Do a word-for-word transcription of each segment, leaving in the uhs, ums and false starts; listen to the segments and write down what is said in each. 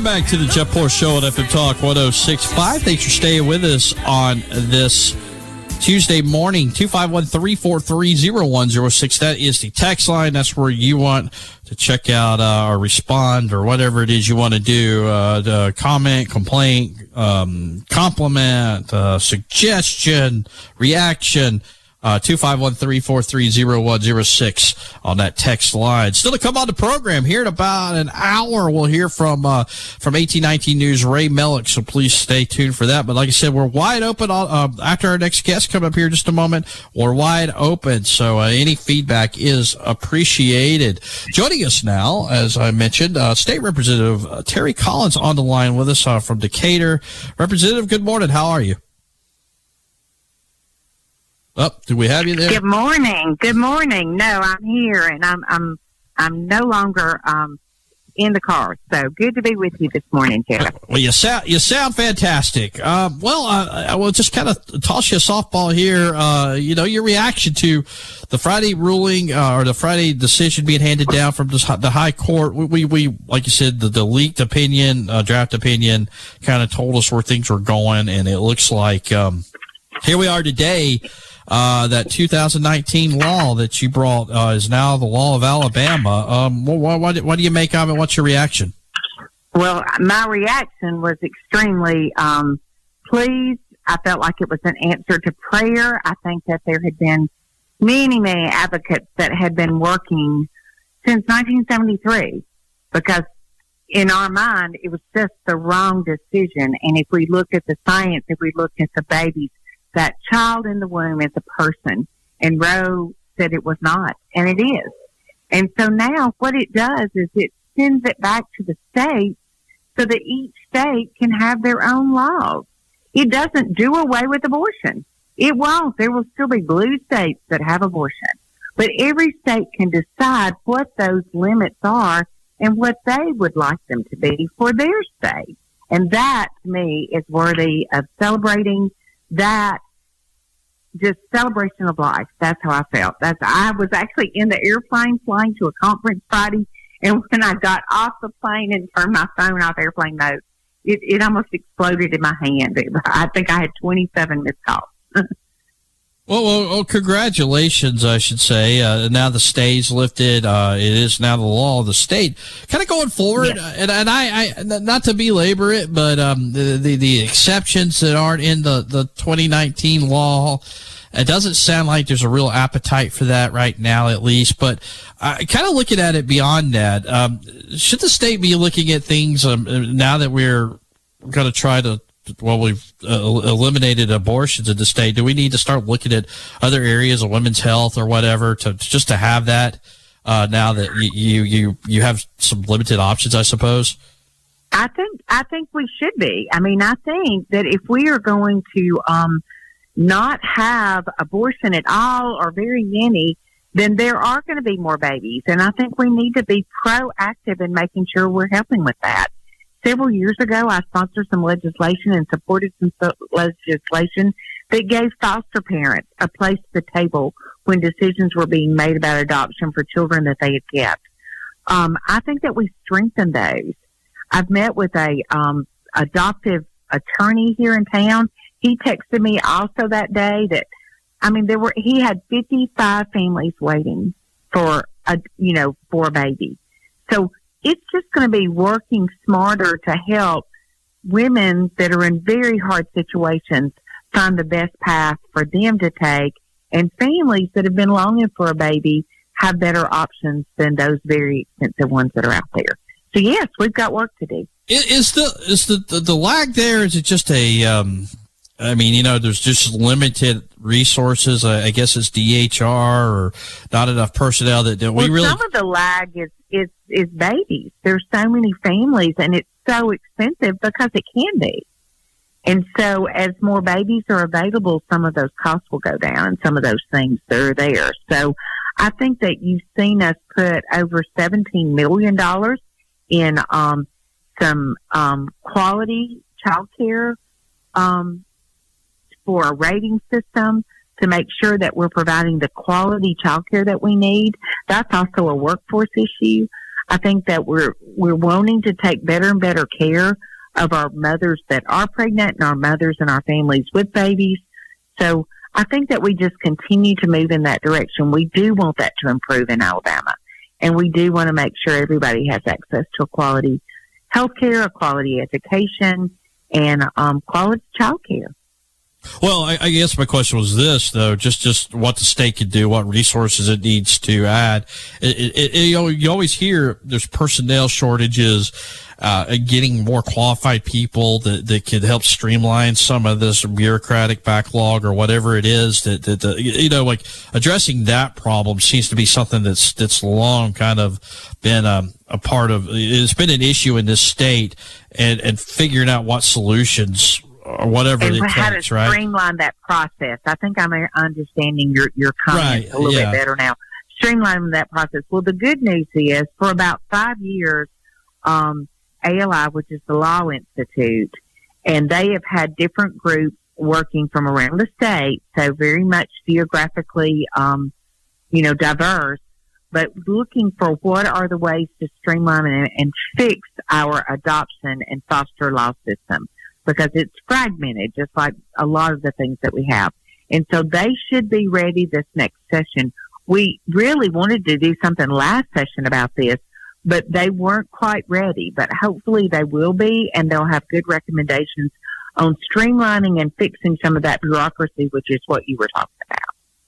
back to the Jeff Poor Show on F M Talk one oh six point five. Thanks for staying with us on this Tuesday morning. two five one, three four three, zero one zero six. That is the text line. That's where you want to check out uh, or respond or whatever it is you want to do. Uh, the comment, complaint, um, compliment, uh, suggestion, reaction. Uh, two five one, three four three, zero one zero six on that text line. Still to come on the program here in about an hour. We'll hear from uh, from eighteen nineteen News, Ray Mellick, so please stay tuned for that. But like I said, we're wide open on, uh, after our next guest come up here in just a moment. We're wide open, so uh, any feedback is appreciated. Joining us now, as I mentioned, uh, State Representative uh, Terry Collins on the line with us uh, from Decatur. Representative, good morning. How are you? Oh, do we have you there? Good morning. Good morning. No, I'm here, and I'm I'm I'm no longer um in the car. So good to be with you this morning, Jeff. Well, you sound you sound fantastic. Uh, well, I, I will just kind of toss you a softball here. Uh, you know, your reaction to the Friday ruling uh, or the Friday decision being handed down from the, the high court. We, we, we like you said, the, the leaked opinion, uh, draft opinion, kind of told us where things were going, and it looks like um, here we are today. Uh, that two thousand nineteen law that you brought uh, is now the law of Alabama. Um, what, what, what do you make of it? What's your reaction? Well, my reaction was extremely um, pleased. I felt like it was an answer to prayer. I think that there had been many, many advocates that had been working since nineteen seventy-three because in our mind, it was just the wrong decision. And if we look at the science, if we look at the babies, that child in the womb is a person, and Roe said it was not, and it is. And so now what it does is it sends it back to the state so that each state can have their own laws. It doesn't do away with abortion. It won't. There will still be blue states that have abortion. But every state can decide what those limits are and what they would like them to be for their state. And that, to me, is worthy of celebrating. That just celebration of life. That's how I felt. That's I was actually in the airplane flying to a conference Friday, and when I got off the plane and turned my phone off airplane mode, it, it almost exploded in my hand. It, I think I had twenty-seven missed calls. Well, well, well, congratulations, I should say. Uh, now the stay's lifted. Uh, it is now the law of the state. Kind of going forward, yes. and, and I, I, not to belabor it, but um, the, the the exceptions that aren't in the, the twenty nineteen law, it doesn't sound like there's a real appetite for that right now, at least. But uh, kind of looking at it beyond that, um, should the state be looking at things um, now that we're going to try to well, we've uh, eliminated abortions in the state. Do we need to start looking at other areas of women's health or whatever to just to have that uh, now that you, you you have some limited options, I suppose? I think I think we should be. I mean, I think that if we are going to um, not have abortion at all or very many, then there are going to be more babies. And I think we need to be proactive in making sure we're helping with that. Several years ago, I sponsored some legislation and supported some legislation that gave foster parents a place at the table when decisions were being made about adoption for children that they had kept. Um, I think that we strengthen those. I've met with a um, adoptive attorney here in town. He texted me also that day that, I mean, there were he had fifty-five families waiting for a you know for a baby. So it's just going to be working smarter to help women that are in very hard situations find the best path for them to take, and families that have been longing for a baby have better options than those very expensive ones that are out there. So yes, we've got work to do. Is the is the the, the lag there? Is it just a? Um, I mean, you know, there's just limited resources. I, I guess it's D H R or not enough personnel that, that well, we really. Some of the lag is is is babies. There's so many families, and it's so expensive because it can be. And so, as more babies are available, some of those costs will go down, and some of those things that are there. So, I think that you've seen us put over seventeen million dollars in um, some um, quality childcare um, for a rating system to make sure that we're providing the quality childcare that we need. That's also a workforce issue. I think that we're we're wanting to take better and better care of our mothers that are pregnant and our mothers and our families with babies. So I think that we just continue to move in that direction. We do want that to improve in Alabama, and we do want to make sure everybody has access to a quality health care, a quality education, and um, quality child care. Well, I, I guess my question was this, though, just, just what the state could do, what resources it needs to add. It, it, it, you know, you always hear there's personnel shortages, uh, getting more qualified people that, that could help streamline some of this bureaucratic backlog or whatever it is that, that, the, you know, like addressing that problem seems to be something that's, that's long kind of been, um, a part of, it's been an issue in this state, and, and figuring out what solutions or whatever and it how takes, to right? Streamline that process. I think I'm understanding your your comments right, a little yeah. bit better now. Streamlining that process. Well, the good news is, for about five years, um, A L I, which is the Law Institute, and they have had different groups working from around the state, so very much geographically, um, you know, diverse, but looking for what are the ways to streamline and, and fix our adoption and foster law system, because it's fragmented, just like a lot of the things that we have. And so they should be ready this next session. We really wanted to do something last session about this, but they weren't quite ready. But hopefully they will be, and they'll have good recommendations on streamlining and fixing some of that bureaucracy, which is what you were talking about.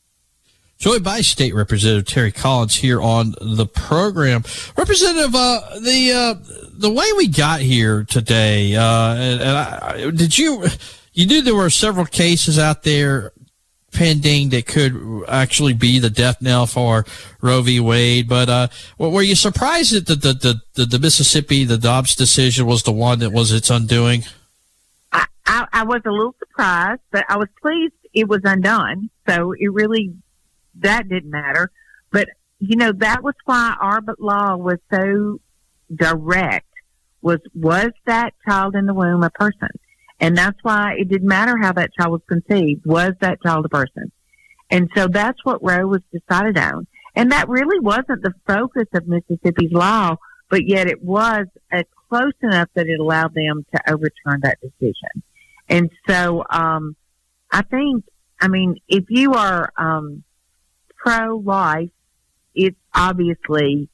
Joined by State Representative Terry Collins here on the program. Representative, uh, the uh, the way we got here today, uh, and, and I, did you you knew there were several cases out there pending that could actually be the death knell for Roe v. Wade, but uh, were you surprised that the the, the the the Mississippi the Dobbs decision was the one that was its undoing? I, I, I was a little surprised, but I was pleased it was undone. So it really. That didn't matter. But, you know, that was why our law was so direct, was, was that child in the womb a person? And that's why it didn't matter how that child was conceived. Was that child a person? And so that's what Roe was decided on. And that really wasn't the focus of Mississippi's law, but yet it was uh, close enough that it allowed them to overturn that decision. And so um, I think, I mean, if you are um, pro-life, it's obviously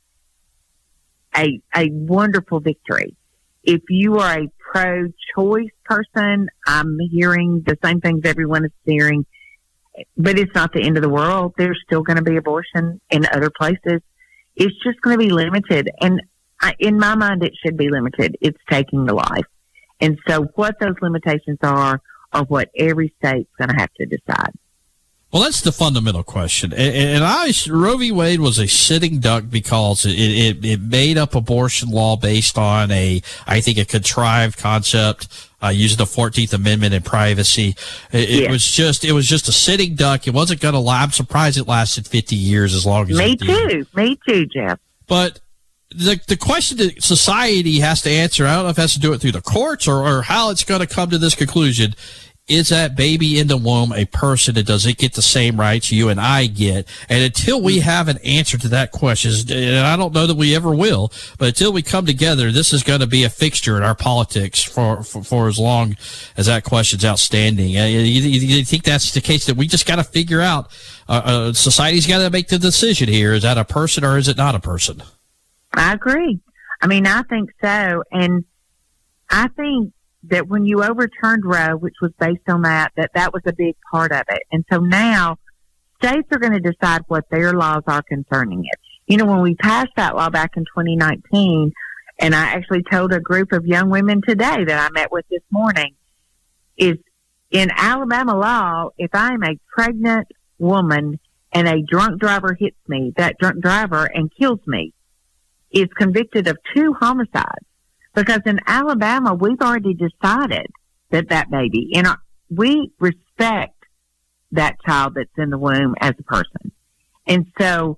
a a wonderful victory. If you are a pro-choice person, I'm hearing the same things everyone is hearing, but it's not the end of the world. There's still going to be abortion in other places. It's just going to be limited, and I, in my mind, it should be limited. It's taking the life, and so what those limitations are are what every state's going to have to decide. Well, that's the fundamental question. And, and I, Roe v. Wade was a sitting duck because it, it, it made up abortion law based on a, I think, a contrived concept, uh, using the fourteenth Amendment and privacy. It, it yeah. was just, it was just a sitting duck. It wasn't going to lie. I'm surprised it lasted fifty years as long as Me it did. too. Me too, Jeff. But the the question that society has to answer, I don't know if it has to do it through the courts or, or how it's going to come to this conclusion. Is that baby in the womb a person that doesn't get the same rights you and I get? And until we have an answer to that question, and I don't know that we ever will, but until we come together, this is going to be a fixture in our politics for, for, for as long as that question's outstanding. Uh, you, you think that's the case, that we just got to figure out, uh, uh, society's got to make the decision here. Is that a person or is it not a person? I agree. I mean, I think so. And I think that when you overturned Roe, which was based on that, that that was a big part of it. And so now states are going to decide what their laws are concerning it. You know, when we passed that law back in twenty nineteen, and I actually told a group of young women today that I met with this morning, is in Alabama law, if I am a pregnant woman and a drunk driver hits me, that drunk driver and kills me is convicted of two homicides. Because in Alabama, we've already decided that that baby, and we respect that child that's in the womb as a person. And so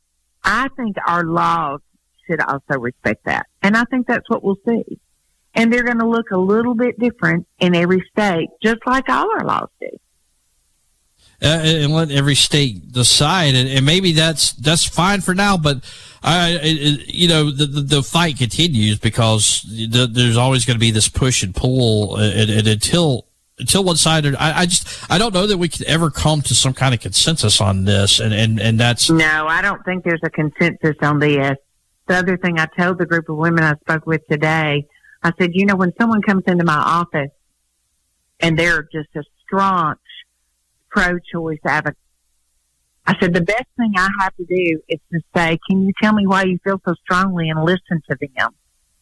I think our laws should also respect that. And I think that's what we'll see. And they're going to look a little bit different in every state, just like all our laws do. uh, and let every state decide. And, and maybe that's that's fine for now, but I, it, you know, the, the the fight continues because the, there's always going to be this push and pull, and, and until until one side, I, I just I don't know that we could ever come to some kind of consensus on this, and and and that's no, I don't think there's a consensus on this. The other thing I told the group of women I spoke with today, I said, you know, when someone comes into my office and they're just a staunch pro-choice advocate, I said, the best thing I have to do is to say, can you tell me why you feel so strongly, and listen to them.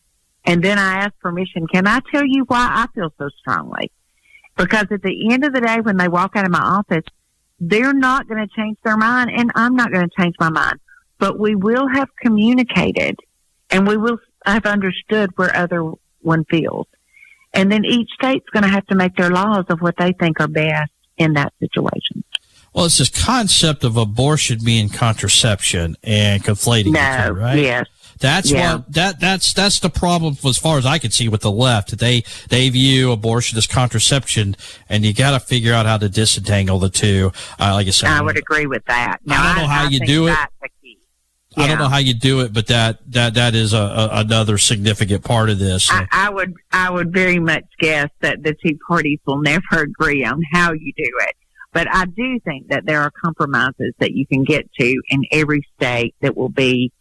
And then I ask permission, can I tell you why I feel so strongly? Because at the end of the day, when they walk out of my office, they're not going to change their mind, and I'm not going to change my mind. But we will have communicated, and we will have understood where other one feels. And then each state's going to have to make their laws of what they think are best in that situation. Well, it's this concept of abortion being contraception and conflating no, the two, right? Yes. That's yeah. what that that's that's the problem as far as I can see with the left. They they view abortion as contraception, and you got to figure out how to disentangle the two. Uh, like I said, I would agree with that. Now, I don't know how I, I you do it. Yeah. I don't know how you do it, but that that that is a, a another significant part of this. I, I would I would very much guess that the two parties will never agree on how you do it. But I do think that there are compromises that you can get to in every state that will be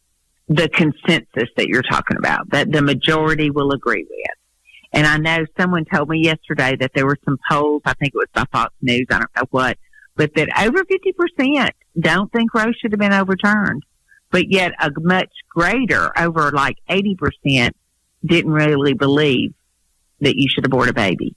the consensus that you're talking about, that the majority will agree with. And I know someone told me yesterday that there were some polls, I think it was by Fox News, I don't know what, but that over fifty percent don't think Roe should have been overturned. But yet a much greater, over like eighty percent, didn't really believe that you should abort a baby.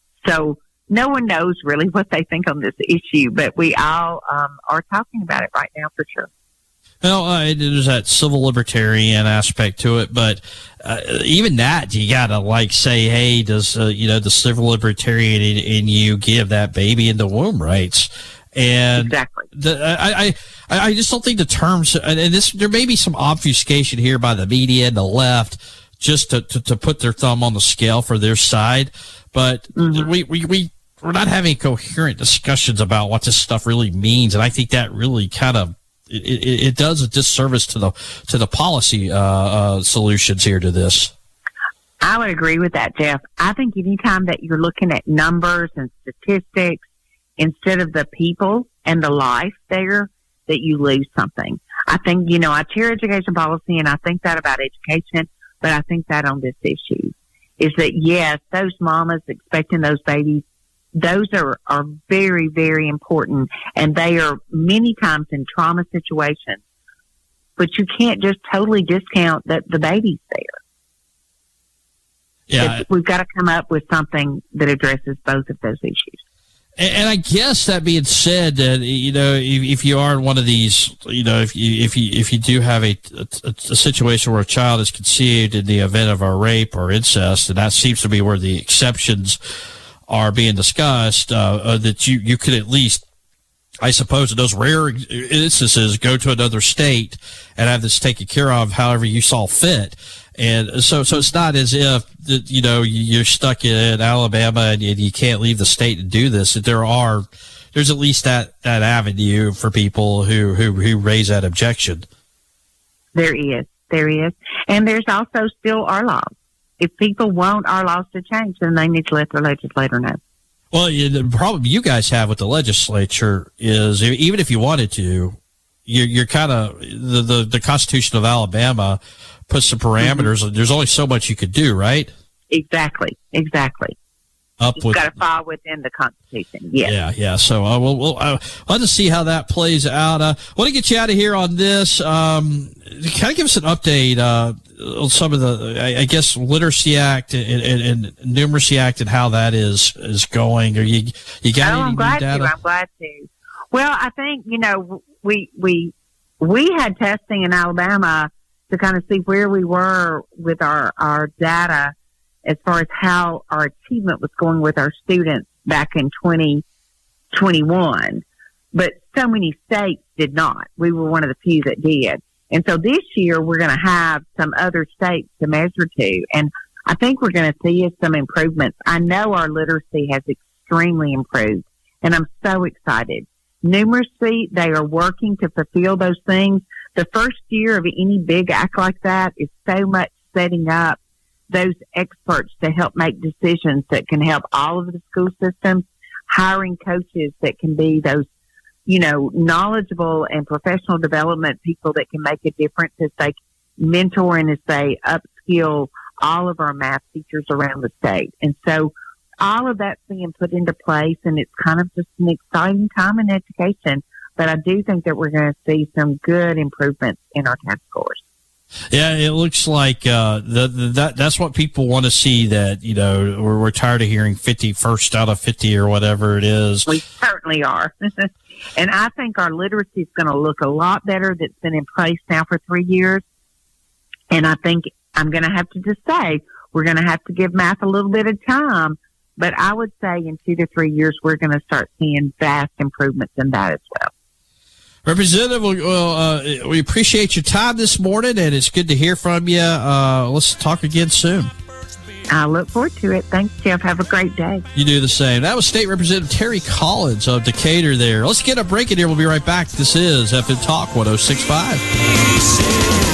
So no one knows really what they think on this issue, but we all um, are talking about it right now for sure. Well, uh, there's that civil libertarian aspect to it, but uh, even that, you gotta like say, hey, does uh, you know the civil libertarian in, in you give that baby in the womb rights? And exactly. the, I, I I just don't think the terms, and this there may be some obfuscation here by the media and the left, just to, to, to put their thumb on the scale for their side, but mm-hmm. we we we. We're not having coherent discussions about what this stuff really means, and I think that really kind of it, it, it does a disservice to the to the policy uh, uh, solutions here to this. I would agree with that, Jeff. I think anytime that you're looking at numbers and statistics instead of the people and the life there, that you lose something. I think, you know, I chair education policy, and I think that about education, but I think that on this issue is that, yes, those mamas expecting those babies, those are, are very, very important, and they are many times in trauma situations. But you can't just totally discount that the baby's there. Yeah, it's, we've got to come up with something that addresses both of those issues. And, and I guess that being said, that you know, if, if you are in one of these, you know, if you if you if you do have a, a, a situation where a child is conceived in the event of a rape or incest, and that seems to be where the exceptions are being discussed, uh, uh, that you, you could at least, I suppose, in those rare instances, go to another state and have this taken care of however you saw fit. And so, so it's not as if, you know, you're stuck in Alabama and you can't leave the state and do this. There are, there's at least that, that avenue for people who, who, who raise that objection. There is, there is. And there's also still our laws. If people want our laws to change, then they need to let their legislator know. Well, the problem you guys have with the legislature is, even if you wanted to, you're, you're kind of, the, the, the Constitution of Alabama puts some parameters. Mm-hmm. There's only so much you could do, right? Exactly, exactly. Up You've with, got to fall within the Constitution. Yes. Yeah, yeah. So uh, we'll, we'll uh, I'll just see how that plays out. I uh, want to get you out of here on this. Um, kind of give us an update uh, on some of the, I, I guess, Literacy Act and, and, and Numeracy Act and how that is is going. Are you you got oh, any I'm glad new data? to. I'm glad to. Well, I think you know we we we had testing in Alabama to kind of see where we were with our our data as far as how our achievement was going with our students back in twenty twenty-one. But so many states did not. We were one of the few that did. And so this year we're going to have some other states to measure to. And I think we're going to see some improvements. I know our literacy has extremely improved. And I'm so excited. Numeracy, they are working to fulfill those things. The first year of any big act like that is so much setting up those experts to help make decisions that can help all of the school systems, hiring coaches that can be those, you know, knowledgeable and professional development people that can make a difference as they mentor and as they upskill all of our math teachers around the state. And so all of that's being put into place, and it's kind of just an exciting time in education. But I do think that we're going to see some good improvements in our test scores. Yeah, it looks like uh, the, the, that that's what people want to see. That, you know, we're, we're tired of hearing fifty-first out of fifty or whatever it is. We certainly are. And I think our literacy is going to look a lot better. That's been in place now for three years. And I think I'm going to have to just say we're going to have to give math a little bit of time. But I would say in two to three years, we're going to start seeing vast improvements in that as well. Representative, well, uh, we appreciate your time this morning, and it's good to hear from you. Uh, let's talk again soon. I look forward to it. Thanks, Jeff. Have a great day. You do the same. That was State Representative Terry Collins of Decatur there. Let's get a break in here. We'll be right back. This is F M Talk one oh six point five.